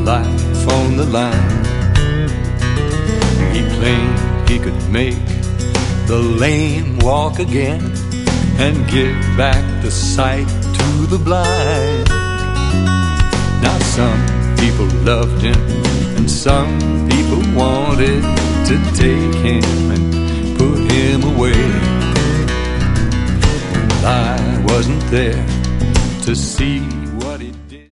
life on the line. He claimed he could make the lame walk again and give back the sight to the blind. Now some people loved him and some people wanted to take him and put him away. And I wasn't there to see